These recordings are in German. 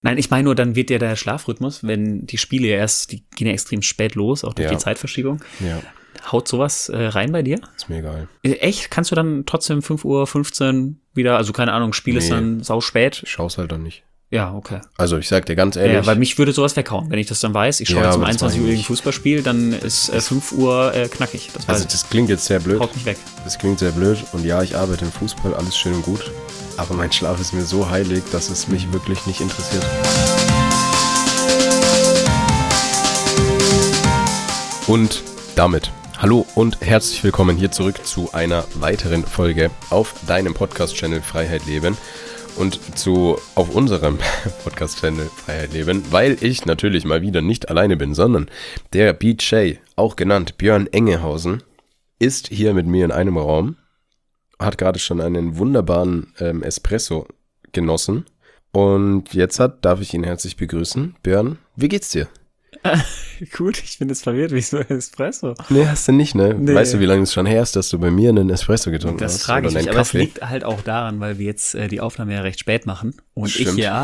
Nein, ich meine nur, dann wird ja der Schlafrhythmus, wenn die Spiele die gehen ja extrem spät los, auch durch die Zeitverschiebung. Ja. Haut sowas rein bei dir? Ist mir egal. Echt? Kannst du dann trotzdem 5:15 Uhr wieder, also keine Ahnung, Spiel ist dann sau spät? Ich schau's halt dann nicht. Ja, okay. Also ich sag dir ganz ehrlich. Ja, weil mich würde sowas weghauen, wenn ich das dann weiß. Ich schaue jetzt um 21 Uhr ein Fußballspiel, dann ist 5 Uhr knackig. Das klingt jetzt sehr blöd. Haut mich weg. Das klingt sehr blöd und ja, ich arbeite im Fußball, alles schön und gut. Aber mein Schlaf ist mir so heilig, dass es mich wirklich nicht interessiert. Und damit hallo und herzlich willkommen hier zurück zu einer weiteren Folge auf deinem Podcast-Channel Freiheit Leben. Und auf unserem Podcast-Channel Freiheit Leben, weil ich natürlich mal wieder nicht alleine bin, sondern der BJ, auch genannt Björn Engehausen, ist hier mit mir in einem Raum, hat gerade schon einen wunderbaren Espresso genossen und jetzt darf ich ihn herzlich begrüßen. Björn, wie geht's dir? Gut, ich bin jetzt verwirrt, wieso Espresso? Nee, hast du nicht, ne? Nee. Weißt du, wie lange es schon her ist, dass du bei mir einen Espresso getrunken hast? Das frage ich mich, aber es liegt halt auch daran, weil wir jetzt die Aufnahme ja recht spät machen und Stimmt. ich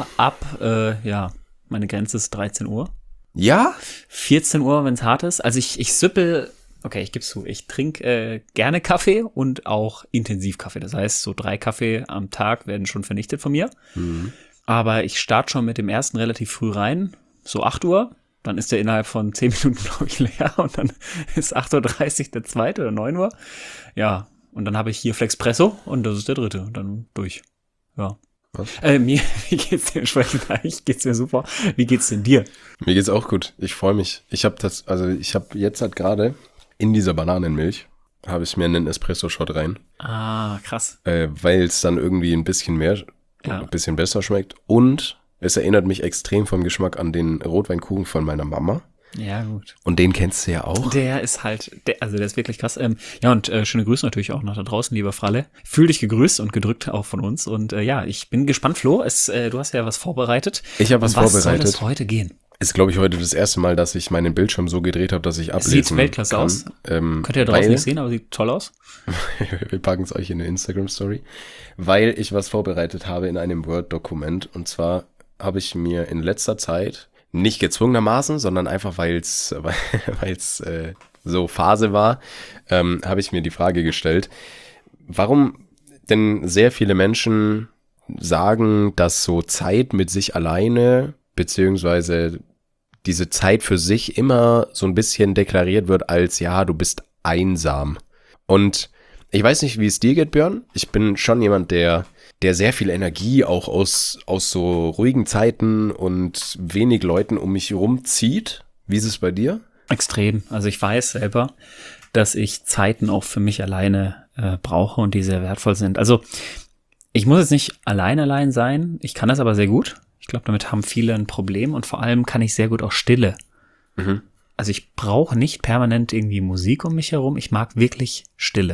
meine Grenze ist 13 Uhr. Ja? 14 Uhr, wenn es hart ist. Also ich süppel, okay, ich geb's zu, ich trinke gerne Kaffee und auch intensiv Kaffee. Das heißt, so 3 Kaffee am Tag werden schon vernichtet von mir. Mhm. Aber ich starte schon mit dem ersten relativ früh rein, so 8 Uhr. Dann ist der innerhalb von 10 Minuten, glaube ich, leer und dann ist 8:30 Uhr der zweite oder 9 Uhr. Ja, und dann habe ich hier Flexpresso und das ist der dritte und dann durch. Ja. Wie geht's dir entsprechend? Eigentlich geht's mir super. Wie geht's denn dir? Mir geht's auch gut. Ich freue mich. Ich habe jetzt halt gerade in dieser Bananenmilch habe ich mir einen Espresso-Shot rein. Ah, krass. Weil es dann irgendwie ein bisschen besser schmeckt und es erinnert mich extrem vom Geschmack an den Rotweinkuchen von meiner Mama. Ja, gut. Und den kennst du ja auch. Der ist halt, der ist wirklich krass. Schöne Grüße natürlich auch nach da draußen, lieber Fralle. Fühl dich gegrüßt und gedrückt auch von uns. Und ich bin gespannt, Flo. Du hast ja was vorbereitet. Ich habe was vorbereitet. Was soll es heute gehen? Ist, glaube ich, heute das erste Mal, dass ich meinen Bildschirm so gedreht habe, dass ich ablesen kann. Sieht Weltklasse aus. Könnt ihr draußen nicht sehen, aber sieht toll aus. Wir packen es euch in eine Instagram-Story. Weil ich was vorbereitet habe in einem Word-Dokument. Und zwar habe ich mir in letzter Zeit, nicht gezwungenermaßen, sondern einfach, weil es so Phase war, habe ich mir die Frage gestellt, warum denn sehr viele Menschen sagen, dass so Zeit mit sich alleine, beziehungsweise diese Zeit für sich immer so ein bisschen deklariert wird als, ja, du bist einsam. Und ich weiß nicht, wie es dir geht, Björn. Ich bin schon jemand, der sehr viel Energie auch aus so ruhigen Zeiten und wenig Leuten um mich herum zieht. Wie ist es bei dir? Extrem. Also ich weiß selber, dass ich Zeiten auch für mich alleine brauche und die sehr wertvoll sind. Also ich muss jetzt nicht allein sein. Ich kann das aber sehr gut. Ich glaube, damit haben viele ein Problem und vor allem kann ich sehr gut auch Stille. Mhm. Also ich brauche nicht permanent irgendwie Musik um mich herum. Ich mag wirklich Stille.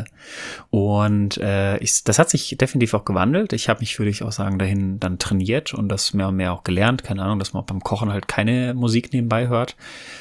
Und das hat sich definitiv auch gewandelt. Ich habe mich, würde ich auch sagen, dahin dann trainiert und das mehr und mehr auch gelernt. Keine Ahnung, dass man auch beim Kochen halt keine Musik nebenbei hört.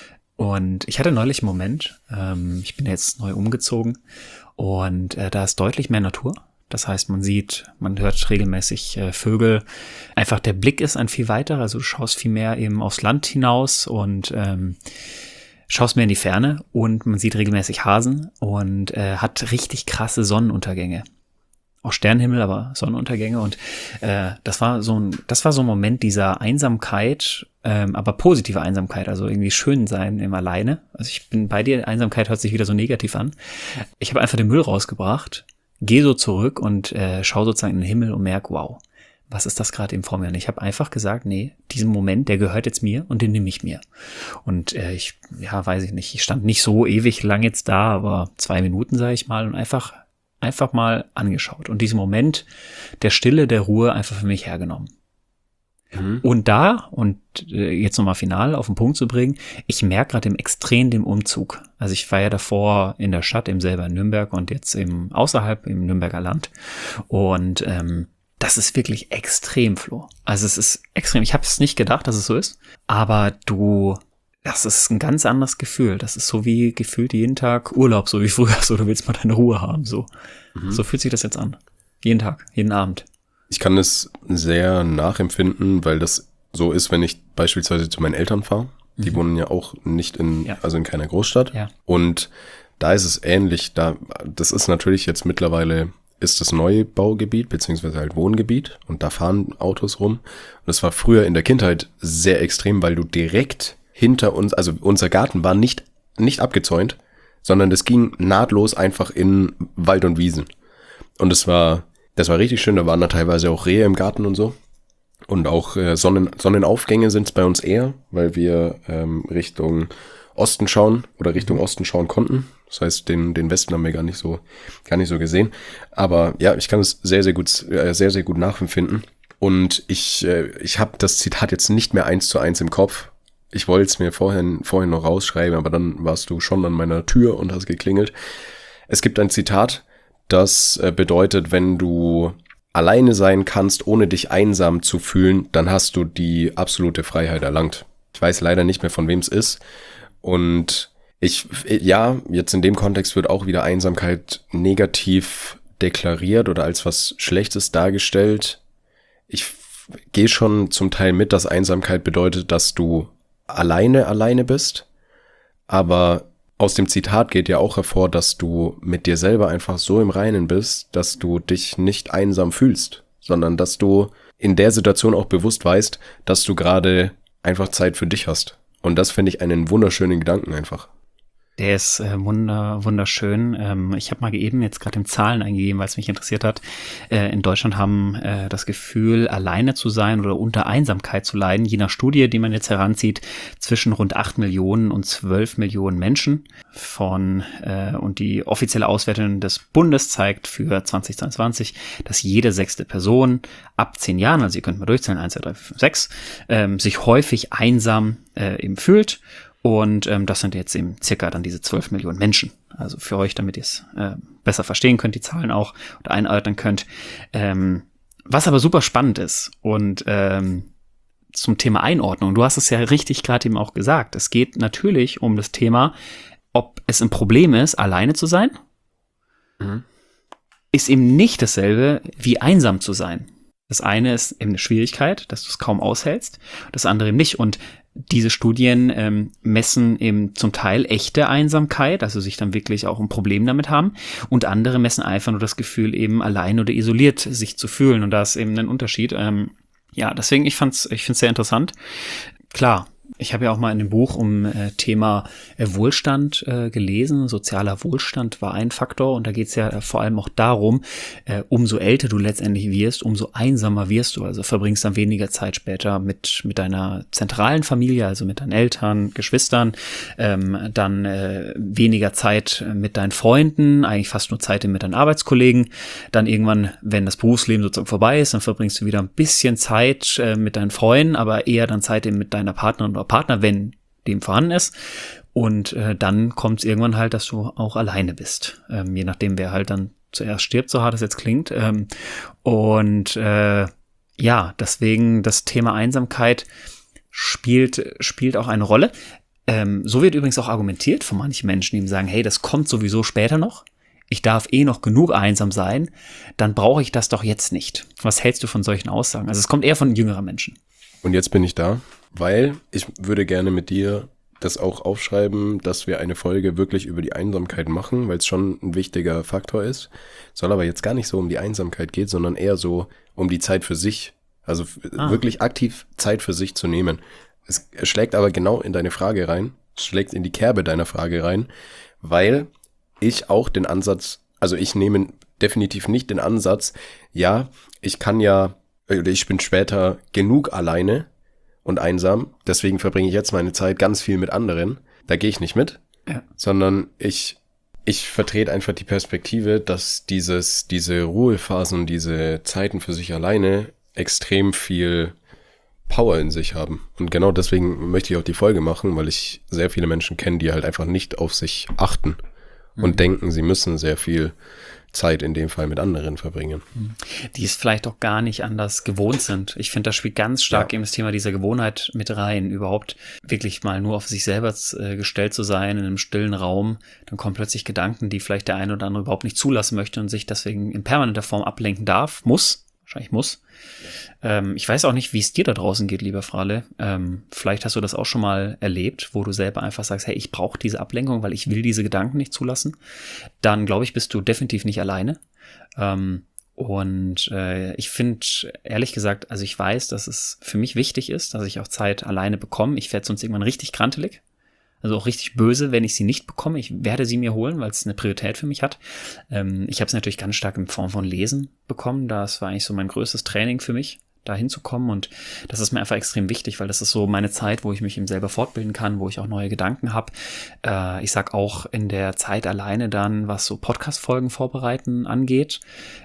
Und ich hatte neulich einen Moment, ich bin jetzt neu umgezogen und da ist deutlich mehr Natur. Das heißt, man hört regelmäßig Vögel. Einfach der Blick ist ein viel weiterer. Also du schaust viel mehr eben aufs Land hinaus und schaust mehr in die Ferne und man sieht regelmäßig Hasen und hat richtig krasse Sonnenuntergänge. Auch Sternenhimmel, aber Sonnenuntergänge. Und das war so ein Moment dieser Einsamkeit, aber positive Einsamkeit, also irgendwie schön sein im Alleine. Also ich bin bei dir, Einsamkeit hört sich wieder so negativ an. Ich habe einfach den Müll rausgebracht, gehe so zurück und schaue sozusagen in den Himmel und merke, wow, was ist das gerade eben vor mir? Und ich habe einfach gesagt, nee, diesen Moment, der gehört jetzt mir und den nehme ich mir. Und weiß ich nicht, ich stand nicht so ewig lang jetzt da, aber 2 Minuten, sage ich mal, und einfach mal angeschaut. Und diesen Moment der Stille, der Ruhe einfach für mich hergenommen. Mhm. Und jetzt nochmal final auf den Punkt zu bringen, ich merke gerade extrem den Umzug. Also ich war ja davor in der Stadt, eben selber in Nürnberg und jetzt eben außerhalb im Nürnberger Land. Und das ist wirklich extrem, Flo. Also es ist extrem. Ich habe es nicht gedacht, dass es so ist. Aber das ist ein ganz anderes Gefühl. Das ist so wie gefühlt jeden Tag Urlaub, so wie früher. So, du willst mal deine Ruhe haben. So fühlt sich das jetzt an. Jeden Tag, jeden Abend. Ich kann das sehr nachempfinden, weil das so ist, wenn ich beispielsweise zu meinen Eltern fahre. Die wohnen ja auch nicht also in keiner Großstadt. Ja. Und da ist es ähnlich. Das ist natürlich jetzt mittlerweile, ist das Neubaugebiet, beziehungsweise halt Wohngebiet. Und da fahren Autos rum. Und das war früher in der Kindheit sehr extrem, weil du direkt hinter uns, also unser Garten war nicht abgezäunt, sondern das ging nahtlos einfach in Wald und Wiesen. Und das war richtig schön. Da waren da teilweise auch Rehe im Garten und so. Und auch Sonnenaufgänge sind es bei uns eher, weil wir Richtung Osten schauen oder Richtung Osten schauen konnten. Das heißt, den Westen haben wir gar nicht so gesehen. Aber ja, ich kann es sehr, sehr gut nachempfinden. Und ich habe das Zitat jetzt nicht mehr 1:1 im Kopf. Ich wollte es mir vorhin noch rausschreiben, aber dann warst du schon an meiner Tür und hast geklingelt. Es gibt ein Zitat, das bedeutet, wenn du alleine sein kannst, ohne dich einsam zu fühlen, dann hast du die absolute Freiheit erlangt. Ich weiß leider nicht mehr, von wem es ist. Und jetzt in dem Kontext wird auch wieder Einsamkeit negativ deklariert oder als was Schlechtes dargestellt. Ich gehe schon zum Teil mit, dass Einsamkeit bedeutet, dass du alleine bist. Aber aus dem Zitat geht ja auch hervor, dass du mit dir selber einfach so im Reinen bist, dass du dich nicht einsam fühlst, sondern dass du in der Situation auch bewusst weißt, dass du gerade einfach Zeit für dich hast. Und das finde ich einen wunderschönen Gedanken einfach. Der ist wunderschön. Ich habe mal eben jetzt gerade in Zahlen eingegeben, weil es mich interessiert hat. In Deutschland haben das Gefühl, alleine zu sein oder unter Einsamkeit zu leiden, je nach Studie, die man jetzt heranzieht, zwischen rund 8 Millionen und 12 Millionen Menschen. Und die offizielle Auswertung des Bundes zeigt für 2022, dass jede 6. Person ab 10 Jahren, also ihr könnt mal durchzählen, 1, 2, 3, 4, 6, sich häufig einsam eben fühlt. Und das sind jetzt eben circa dann diese 12 Millionen Menschen. Also für euch, damit ihr es besser verstehen könnt, die Zahlen auch oder einordnen könnt. Was aber super spannend ist und zum Thema Einordnung. Du hast es ja richtig gerade eben auch gesagt. Es geht natürlich um das Thema, ob es ein Problem ist, alleine zu sein. Ist eben nicht dasselbe wie einsam zu sein. Das eine ist eben eine Schwierigkeit, dass du es kaum aushältst. Das andere eben nicht. Und diese Studien messen eben zum Teil echte Einsamkeit, also sich dann wirklich auch ein Problem damit haben. Und andere messen einfach nur das Gefühl, eben allein oder isoliert sich zu fühlen. Und da ist eben ein Unterschied. Deswegen, ich finde es sehr interessant. Klar, ich habe ja auch mal in dem Buch Thema Wohlstand gelesen. Sozialer Wohlstand war ein Faktor. Und da geht es ja vor allem auch darum, umso älter du letztendlich wirst, umso einsamer wirst du. Also verbringst dann weniger Zeit später mit deiner zentralen Familie, also mit deinen Eltern, Geschwistern. Dann weniger Zeit mit deinen Freunden, eigentlich fast nur Zeit mit deinen Arbeitskollegen. Dann irgendwann, wenn das Berufsleben sozusagen vorbei ist, dann verbringst du wieder ein bisschen Zeit mit deinen Freunden, aber eher dann Zeit eben mit deiner Partnerin oder Partner, wenn dem vorhanden ist. Und dann kommt es irgendwann halt, dass du auch alleine bist. Je nachdem, wer halt dann zuerst stirbt, so hart es jetzt klingt. Deswegen das Thema Einsamkeit spielt auch eine Rolle. So wird übrigens auch argumentiert von manchen Menschen, die sagen, hey, das kommt sowieso später noch. Ich darf noch genug einsam sein, dann brauche ich das doch jetzt nicht. Was hältst du von solchen Aussagen? Also es kommt eher von jüngeren Menschen. Und jetzt bin ich da, weil ich würde gerne mit dir das auch aufschreiben, dass wir eine Folge wirklich über die Einsamkeit machen, weil es schon ein wichtiger Faktor ist. Soll aber jetzt gar nicht so um die Einsamkeit geht, sondern eher so um die Zeit für sich. Also wirklich aktiv Zeit für sich zu nehmen. Es schlägt aber genau in deine Frage rein, es schlägt in die Kerbe deiner Frage rein, weil ich auch den Ansatz, also ich nehme definitiv nicht den Ansatz, ich bin später genug alleine und einsam, deswegen verbringe ich jetzt meine Zeit ganz viel mit anderen. Da gehe ich nicht mit, sondern ich vertrete einfach die Perspektive, dass diese Ruhephasen und diese Zeiten für sich alleine extrem viel Power in sich haben. Und genau deswegen möchte ich auch die Folge machen, weil ich sehr viele Menschen kenne, die halt einfach nicht auf sich achten und denken, sie müssen sehr viel Zeit in dem Fall mit anderen verbringen. Die es vielleicht auch gar nicht anders gewohnt sind. Ich finde, das spielt ganz stark eben das Thema dieser Gewohnheit mit rein, überhaupt wirklich mal nur auf sich selber gestellt zu sein, in einem stillen Raum. Dann kommen plötzlich Gedanken, die vielleicht der eine oder andere überhaupt nicht zulassen möchte und sich deswegen in permanenter Form ablenken darf, muss. wahrscheinlich muss. Ich weiß auch nicht, wie es dir da draußen geht, lieber Frale. Vielleicht hast du das auch schon mal erlebt, wo du selber einfach sagst, hey, ich brauche diese Ablenkung, weil ich will diese Gedanken nicht zulassen. Dann, glaube ich, bist du definitiv nicht alleine. Ich finde, ehrlich gesagt, also ich weiß, dass es für mich wichtig ist, dass ich auch Zeit alleine bekomme. Ich werde sonst irgendwann richtig krantelig. Also auch richtig böse, wenn ich sie nicht bekomme. Ich werde sie mir holen, weil es eine Priorität für mich hat. Ich habe es natürlich ganz stark in Form von Lesen bekommen. Das war eigentlich so mein größtes Training für mich, da hinzukommen. Und das ist mir einfach extrem wichtig, weil das ist so meine Zeit, wo ich mich eben selber fortbilden kann, wo ich auch neue Gedanken habe. Ich sag auch in der Zeit alleine dann, was so Podcast-Folgen vorbereiten angeht.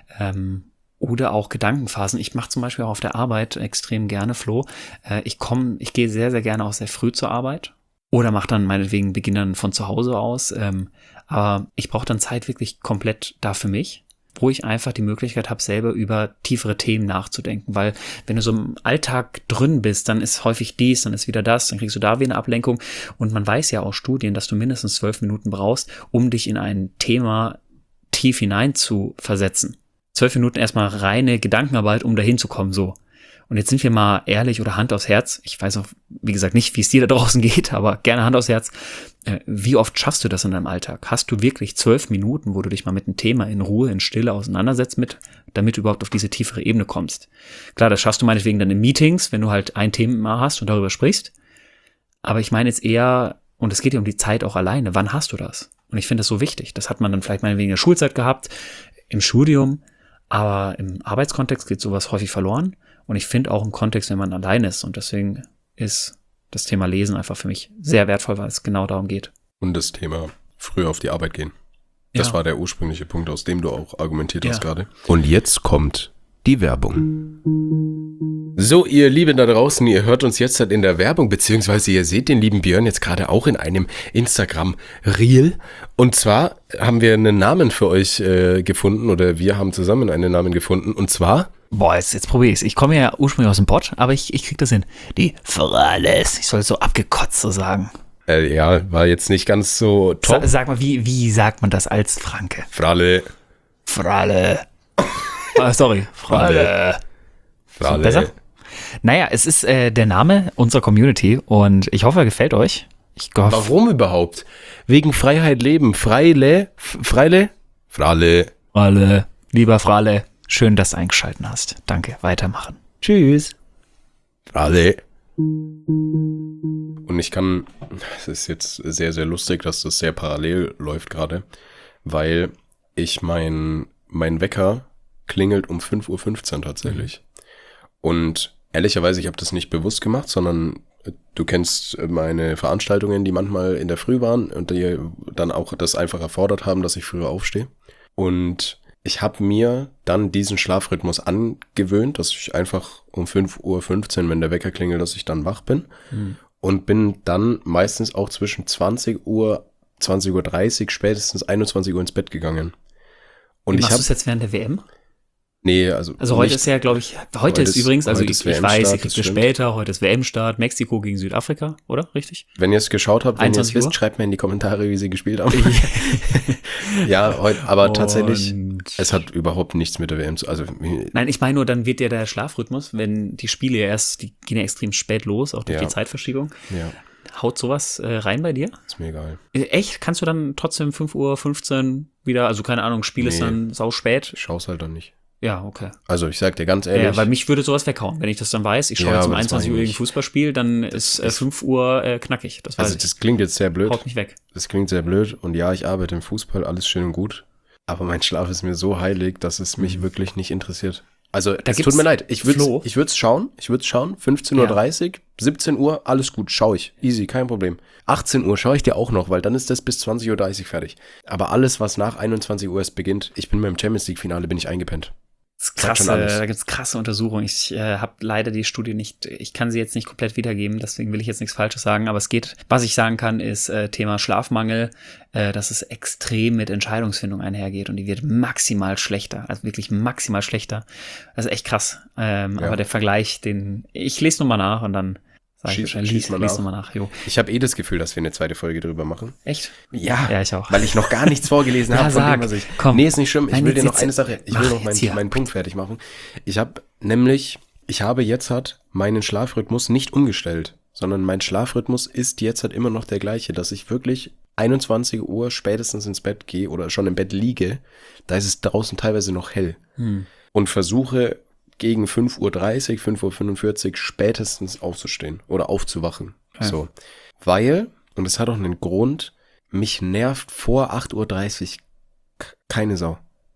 Oder auch Gedankenphasen. Ich mache zum Beispiel auch auf der Arbeit extrem gerne, Flo. Ich gehe sehr, sehr gerne auch sehr früh zur Arbeit. Oder mache dann meinetwegen, beginne dann von zu Hause aus. Aber ich brauche dann Zeit wirklich komplett da für mich, wo ich einfach die Möglichkeit habe, selber über tiefere Themen nachzudenken. Weil wenn du so im Alltag drin bist, dann ist häufig dies, dann ist wieder das, dann kriegst du da wieder eine Ablenkung. Und man weiß ja aus Studien, dass du mindestens 12 Minuten brauchst, um dich in ein Thema tief hinein zu versetzen. 12 Minuten erstmal reine Gedankenarbeit, um dahin zu kommen, so. Und jetzt sind wir mal ehrlich oder Hand aufs Herz. Ich weiß auch, wie gesagt, nicht, wie es dir da draußen geht, aber gerne Hand aufs Herz. Wie oft schaffst du das in deinem Alltag? Hast du wirklich 12 Minuten, wo du dich mal mit einem Thema in Ruhe, in Stille auseinandersetzt damit du überhaupt auf diese tiefere Ebene kommst? Klar, das schaffst du meinetwegen dann in Meetings, wenn du halt ein Thema hast und darüber sprichst. Aber ich meine jetzt eher, und es geht ja um die Zeit auch alleine. Wann hast du das? Und ich finde das so wichtig. Das hat man dann vielleicht meinetwegen in der Schulzeit gehabt, im Studium, aber im Arbeitskontext geht sowas häufig verloren. Und ich finde auch im Kontext, wenn man allein ist. Und deswegen ist das Thema Lesen einfach für mich sehr wertvoll, weil es genau darum geht. Und das Thema früher auf die Arbeit gehen. Das war der ursprüngliche Punkt, aus dem du auch argumentiert hast gerade. Und jetzt kommt die Werbung. So, ihr Lieben da draußen, ihr hört uns jetzt halt in der Werbung, beziehungsweise ihr seht den lieben Björn jetzt gerade auch in einem Instagram-Reel. Und zwar haben wir einen Namen für euch gefunden, oder wir haben zusammen einen Namen gefunden, und zwar... Boah, jetzt probiere ich's. Ich komme ja ursprünglich aus dem Pott, aber ich krieg das hin. Die Frales. Ich soll es so abgekotzt so sagen. Ja, war jetzt nicht ganz so top. Sag mal, wie sagt man das als Franke? Frale. Sorry, Frale. So, besser? Naja, es ist der Name unserer Community und ich hoffe, er gefällt euch. Warum überhaupt? Wegen Freiheit leben. Frale. Lieber Frale, schön, dass du eingeschaltet hast. Danke, weitermachen. Tschüss. Frale. Und es ist jetzt sehr, sehr lustig, dass das sehr parallel läuft gerade, weil ich mein Wecker klingelt um 5:15 Uhr tatsächlich. Und ehrlicherweise, ich habe das nicht bewusst gemacht, sondern du kennst meine Veranstaltungen, die manchmal in der Früh waren und die dann auch das einfach erfordert haben, dass ich früher aufstehe. Und ich habe mir dann diesen Schlafrhythmus angewöhnt, dass ich einfach um 5:15 Uhr, wenn der Wecker klingelt, dass ich dann wach bin. Und bin dann meistens auch zwischen 20 Uhr, 20:30 Uhr, spätestens 21 Uhr ins Bett gegangen. Und Wie machst du es jetzt während der WM? Nee, also heute ist ja, glaube ich, heute ist übrigens, also ich weiß, ihr kriegt es stimmt. später, heute ist WM-Start, Mexiko gegen Südafrika, oder? Richtig? Wenn ihr es geschaut habt, wenn ihr es 21 Uhr? wisst, schreibt mir in die Kommentare, wie sie gespielt haben. Ja, heute, aber tatsächlich, es hat überhaupt nichts mit der WM zu, also. Nein, ich meine nur, dann wird ja der Schlafrhythmus, wenn die Spiele die gehen ja extrem spät los, auch durch die Zeitverschiebung. Ja. Haut sowas rein bei dir? Ist mir egal. Echt? Kannst du dann trotzdem 5:15 Uhr wieder, also keine Ahnung, Spiel ist dann sau spät? Ich schau's halt dann nicht. Ja, okay. Also ich sag dir ganz ehrlich. Ja, weil mich würde sowas weghauen. Wenn ich das dann weiß, ich schaue jetzt um 21 Uhr ein Fußballspiel, dann ist 5 Uhr knackig. Das weiß also das klingt jetzt sehr blöd. Haut mich weg. Das klingt sehr blöd und ja, ich arbeite im Fußball, alles schön und gut. Aber mein Schlaf ist mir so heilig, dass es mich wirklich nicht interessiert. Also es tut mir leid, ich würde es schauen, 15:30 Uhr, 17 Uhr, alles gut, schaue ich, easy, kein Problem. 18 Uhr schaue ich dir auch noch, weil dann ist das bis 20:30 Uhr fertig. Aber alles, was nach 21 Uhr erst beginnt, ich bin beim Champions League Finale, bin ich eingepennt. Das ist krasse, da gibt's krasse Untersuchungen. Ich habe leider die Studie nicht, ich kann sie jetzt nicht komplett wiedergeben, deswegen will ich jetzt nichts Falsches sagen, aber was ich sagen kann, ist Thema Schlafmangel, dass es extrem mit Entscheidungsfindung einhergeht und die wird maximal schlechter, also wirklich maximal schlechter. Das ist echt krass. Aber der Vergleich, ich lese nochmal nach und dann Sag ich Schieß wahrscheinlich. mal Lies nach. nochmal nach. Jo. Ich habe das Gefühl, dass wir eine zweite Folge drüber machen. Echt? Ja, Ja, ich auch. weil ich noch gar nichts vorgelesen Ja, habe von sag. dem, was ich... Komm. Nee, ist nicht schlimm. Ich Nein, will dir jetzt- noch eine Sache... Ich will Mach noch jetzt hier. meinen Punkt fertig machen. Ich habe jetzt meinen Schlafrhythmus nicht umgestellt, sondern mein Schlafrhythmus ist jetzt immer noch der gleiche, dass ich wirklich 21 Uhr spätestens ins Bett gehe oder schon im Bett liege. Da ist es draußen teilweise noch hell. Und versuche gegen 5:30 Uhr, 5:45 Uhr spätestens aufzustehen oder aufzuwachen. Ja. So. Weil, und es hat auch einen Grund, mich nervt vor 8:30 Uhr keine Sau.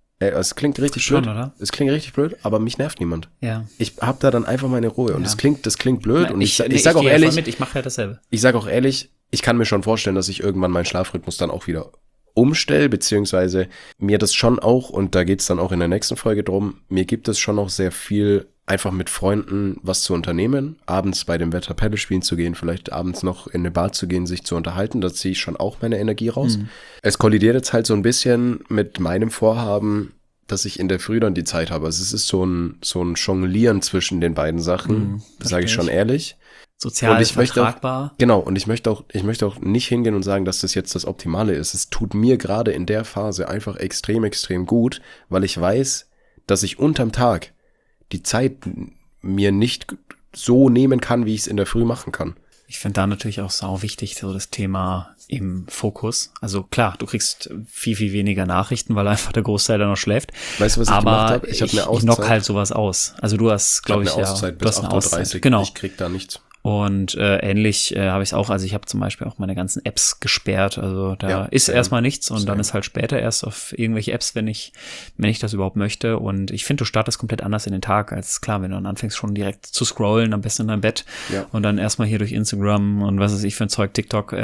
Es klingt richtig Schon, blöd. oder? Es klingt richtig blöd, aber mich nervt niemand. Ja. Ich habe da dann einfach meine Ruhe. Und Ja. das klingt blöd. Und ich sage auch gehe ja ehrlich, voll mit, ich mache ja dasselbe. ich sage auch ehrlich, ich kann mir schon vorstellen, dass ich irgendwann meinen Schlafrhythmus dann auch wieder umstelle, beziehungsweise mir das schon auch, und da geht's dann auch in der nächsten Folge drum, mir gibt es schon auch sehr viel, einfach mit Freunden was zu unternehmen, abends bei dem Wetter Paddle spielen zu gehen, vielleicht abends noch in eine Bar zu gehen, sich zu unterhalten, da ziehe ich schon auch meine Energie raus. Es kollidiert jetzt halt so ein bisschen mit meinem Vorhaben, dass ich in der Früh dann die Zeit habe. Also es ist so ein Jonglieren zwischen den beiden Sachen, das sage ich schon ehrlich. Sozial Und ich möchte auch- vertragbar. Genau, und ich möchte auch nicht hingehen und sagen, dass das jetzt das Optimale ist. Es tut mir gerade in der Phase einfach extrem, extrem gut, weil ich weiß, dass ich unterm Tag die Zeit mir nicht so nehmen kann, wie ich es in der Früh machen kann. Ich finde da natürlich auch sau wichtig, so das Thema im Fokus. Also klar, du kriegst viel, viel weniger Nachrichten, weil einfach der Großteil da noch schläft. Weißt du, was ich Aber gemacht habe? Ich habe eine ich Auszeit. knock halt sowas aus. Also du hast, glaube ich, eine ja, Auszeit du bis hast eine 8:30 Uhr. Auszeit. Genau. Ich krieg da nichts. Und ähnlich habe ich es auch, also ich habe zum Beispiel auch meine ganzen Apps gesperrt, also da Ja, ist same. erstmal nichts und dann Same. ist halt später erst auf irgendwelche Apps, wenn ich das überhaupt möchte. Und ich finde, du startest komplett anders in den Tag, als klar, wenn du dann anfängst schon direkt zu scrollen, am besten in deinem Bett Ja. und dann erstmal hier durch Instagram und was weiß ich für ein Zeug, TikTok,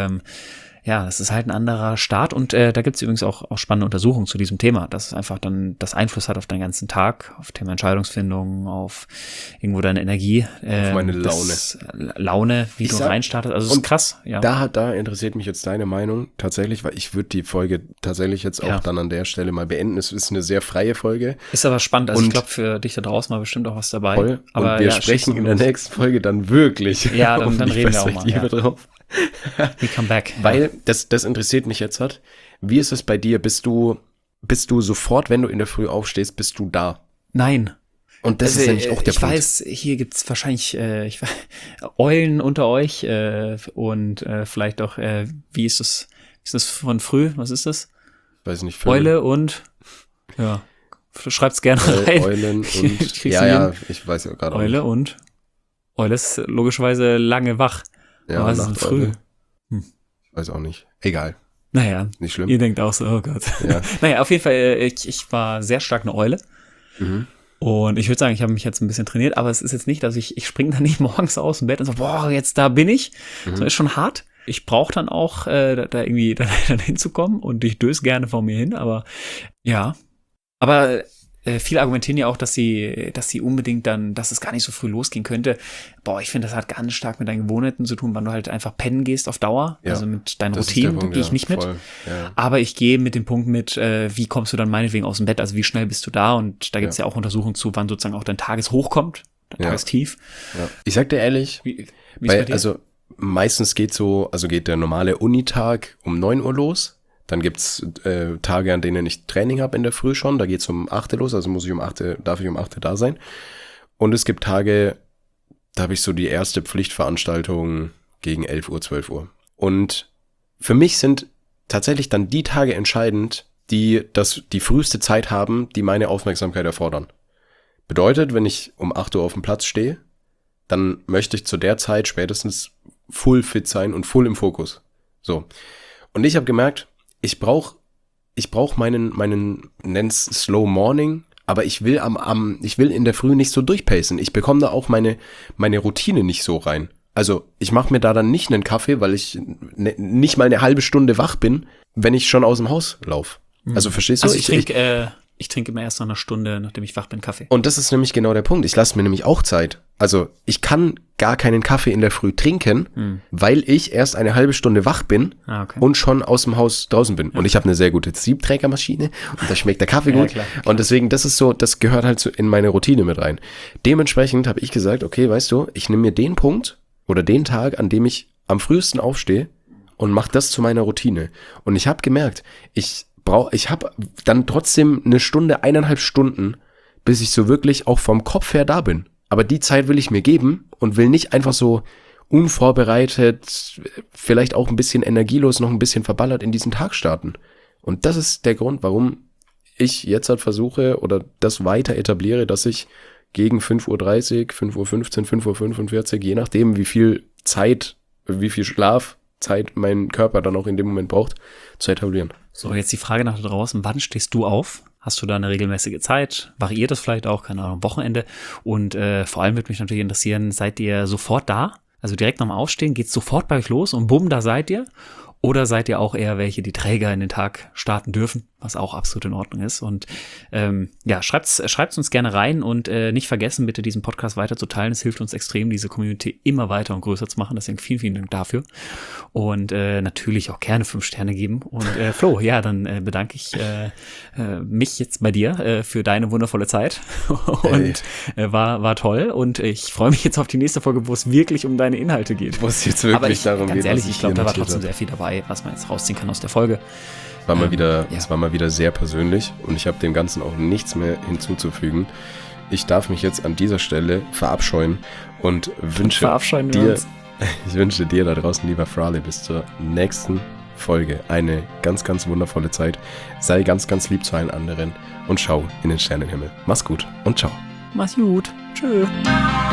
ja, es ist halt ein anderer Start und da gibt es übrigens auch spannende Untersuchungen zu diesem Thema, dass es einfach dann das Einfluss hat auf deinen ganzen Tag, auf Thema Entscheidungsfindung, auf irgendwo deine Energie. Auf meine Laune, wie Ich du sag- reinstartest. Also es ist und krass, ja. Da interessiert mich jetzt deine Meinung tatsächlich, weil ich würde die Folge tatsächlich jetzt auch Ja. dann an der Stelle mal beenden. Es ist eine sehr freie Folge. Ist aber spannend. Also ich Und- glaube, für dich da draußen war bestimmt auch was dabei. Voll. Aber und wir ja, sprechen schieß in der los. nächsten Folge dann wirklich Ja, dann auf die reden wir auch mal, Perspektive ja. drauf. We come back. Weil das interessiert mich jetzt halt. Wie ist es bei dir? Bist du sofort, wenn du in der Früh aufstehst, bist du da? Nein. Und das ist nämlich auch der ich Punkt. weiß, hier gibt's wahrscheinlich Eulen unter euch und vielleicht auch, wie ist das? Ist das von früh? Was ist das? Weiß nicht, Eule und ja, schreibt's gerne rein. Eulen Ich und krieg's ja, hin. ich weiß ja gerade auch Eule und Eule ist logischerweise lange wach. nicht. Ja, Aber was ist denn früh? Nachteule. Ich weiß auch nicht. Egal, Naja, nicht schlimm. ihr denkt auch so, oh Gott. Ja. Naja, auf jeden Fall, ich war sehr stark eine Eule. Mhm. Und ich würde sagen, ich habe mich jetzt ein bisschen trainiert, aber es ist jetzt nicht, dass ich springe dann nicht morgens aus dem Bett und so, boah, jetzt da bin ich. So ist schon hart. Ich brauche dann auch, da irgendwie dann hinzukommen und ich döse gerne vor mir hin, aber ja. Aber viele argumentieren ja auch, dass sie unbedingt dann, dass es gar nicht so früh losgehen könnte. Boah, ich finde, das hat ganz stark mit deinen Gewohnheiten zu tun, wann du halt einfach pennen gehst auf Dauer. Ja, Also mit deinen Das ist der Routinen, da Punkt, gehe ich ja, nicht mit. voll. Ja. Aber ich gehe mit dem Punkt mit, wie kommst du dann meinetwegen aus dem Bett, also wie schnell bist du da? Und da gibt's ja auch Untersuchungen zu, wann sozusagen auch dein Tageshoch kommt, dein Ja. Tagestief. Ja. Ich sag dir ehrlich, Wie ist bei dir? also meistens geht der normale Unitag um 9 Uhr los. Dann gibt's Tage, an denen ich Training habe in der Früh schon. Da geht's um 8 Uhr los, also darf ich um 8 Uhr da sein. Und es gibt Tage, da habe ich so die erste Pflichtveranstaltung gegen 11 Uhr, 12 Uhr. Und für mich sind tatsächlich dann die Tage entscheidend, die die früheste Zeit haben, die meine Aufmerksamkeit erfordern. Bedeutet, wenn ich um 8 Uhr auf dem Platz stehe, dann möchte ich zu der Zeit spätestens full fit sein und full im Fokus. So. Und ich habe gemerkt, ich brauch meinen nenn's Slow Morning, aber ich will in der Früh nicht so durchpacen. Ich bekomme da auch meine Routine nicht so rein. Also ich mache mir da dann nicht einen Kaffee, weil ich nicht mal eine halbe Stunde wach bin, wenn ich schon aus dem Haus laufe. Also verstehst du? Also ich trinke immer erst nach einer Stunde, nachdem ich wach bin, Kaffee. Und das ist nämlich genau der Punkt. Ich lasse mir nämlich auch Zeit. Also ich kann gar keinen Kaffee in der Früh trinken, weil ich erst eine halbe Stunde wach bin Okay. und schon aus dem Haus draußen bin. Und ich habe eine sehr gute Siebträgermaschine und da schmeckt der Kaffee Ja, gut. klar. Und deswegen, das gehört halt in meine Routine mit rein. Dementsprechend habe ich gesagt, okay, weißt du, ich nehme mir den Punkt, oder den Tag, an dem ich am frühesten aufstehe und mache das zu meiner Routine. Und ich habe gemerkt, ich habe dann trotzdem 1 Stunde, 1,5 Stunden, bis ich so wirklich auch vom Kopf her da bin. Aber die Zeit will ich mir geben und will nicht einfach so unvorbereitet, vielleicht auch ein bisschen energielos, noch ein bisschen verballert in diesen Tag starten. Und das ist der Grund, warum ich jetzt halt versuche oder das weiter etabliere, dass ich gegen 5:30 Uhr, 5:15 Uhr, 5:45 Uhr, je nachdem, wie viel Schlafzeit mein Körper dann auch in dem Moment braucht, zu etablieren. So, jetzt die Frage nach da draußen, wann stehst du auf? Hast du da eine regelmäßige Zeit? Variiert das vielleicht auch, keine Ahnung, Wochenende? Und vor allem würde mich natürlich interessieren, seid ihr sofort da? Also direkt nach dem Aufstehen, geht's sofort bei euch los und bumm, da seid ihr? Oder seid ihr auch eher welche, die träger in den Tag starten dürfen, was auch absolut in Ordnung ist. Und schreibt's uns gerne rein und nicht vergessen, bitte diesen Podcast weiter zu teilen. Es hilft uns extrem, diese Community immer weiter und größer zu machen. Deswegen vielen, vielen Dank dafür. Und natürlich auch gerne 5 Sterne geben. Und Flo, ja, dann bedanke ich mich jetzt bei dir für deine wundervolle Zeit. Und war toll. Und ich freue mich jetzt auf die nächste Folge, wo es wirklich um deine Inhalte geht. Wo es jetzt wirklich darum geht. Ganz ehrlich, ich glaube, da war trotzdem sehr viel dabei, was man jetzt rausziehen kann aus der Folge. Es war mal wieder sehr persönlich und ich habe dem Ganzen auch nichts mehr hinzuzufügen. Ich darf mich jetzt an dieser Stelle verabscheuen und wünsche dir da draußen, lieber Frale, bis zur nächsten Folge eine ganz, ganz wundervolle Zeit. Sei ganz, ganz lieb zu allen anderen und schau in den Sternenhimmel. Mach's gut und ciao. Mach's gut. Tschö.